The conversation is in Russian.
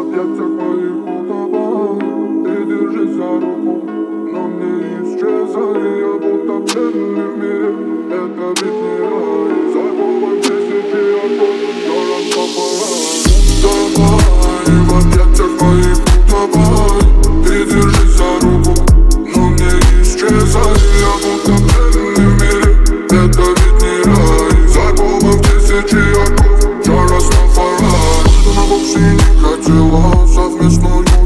объятиях моих утопай. Ты держись за руку, но мне исчезай. Я будто бедный в мире, это ведь не рай. За головой тысячи оков, но раскопай. Давай, в объятиях моих утопай. Ты держись за руку, но мне исчезай. Я будто бедный в мире, это ведь не рай. За головой тысячи оков, но раскопай. Что на боксе не хотела совместную